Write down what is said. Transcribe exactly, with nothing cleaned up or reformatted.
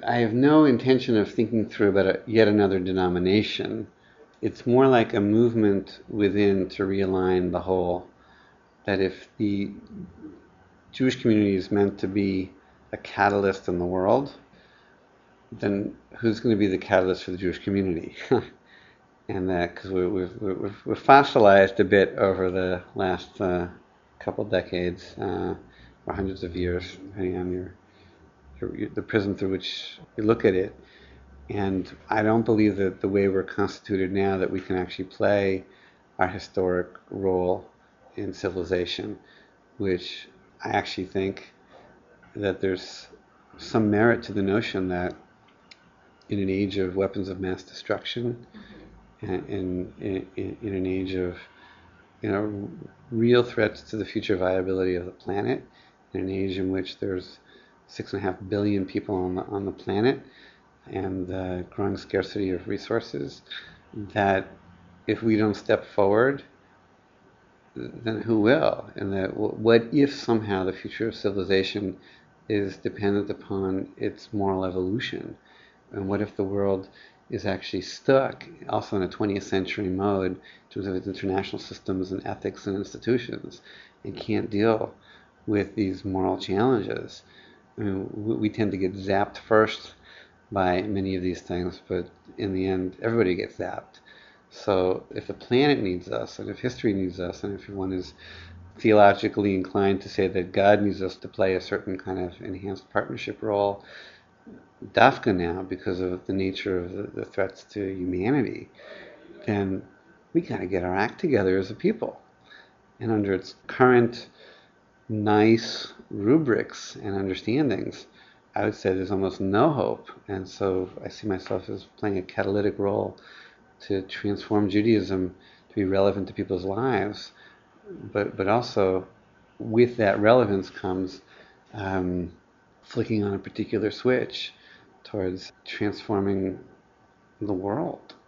I have no intention of thinking through about a, yet another denomination. It's more like a movement within to realign the whole. That if the Jewish community is meant to be a catalyst in the world, then who's going to be the catalyst for the Jewish community? And that because we, we've, we've, we've fossilized a bit over the last uh, couple decades, uh, or hundreds of years, depending on your, your, the prism through which you look at it. And I don't believe that the way we're constituted now that we can actually play our historic role in civilization, which I actually think that there's some merit to the notion that in an age of weapons of mass destruction, and in, in, in an age of you know real threats to the future viability of the planet, in an age in which there's six and a half billion people on the on the planet, and the growing scarcity of resources, that if we don't step forward, then who will? And that what if somehow the future of civilization is dependent upon its moral evolution? And what if the world is actually stuck also in a twentieth century mode in terms of its international systems and ethics and institutions and can't deal with these moral challenges? I mean, we tend to get zapped first by many of these things, but in the end, everybody gets zapped. So if the planet needs us, and if history needs us, and if one is theologically inclined to say that God needs us to play a certain kind of enhanced partnership role, Dafka now, because of the nature of the, the threats to humanity, then we got to get our act together as a people. And under its current nice rubrics and understandings, I would say there's almost no hope. And so I see myself as playing a catalytic role to transform Judaism to be relevant to people's lives. But but also with that relevance comes um, flicking on a particular switch towards transforming the world.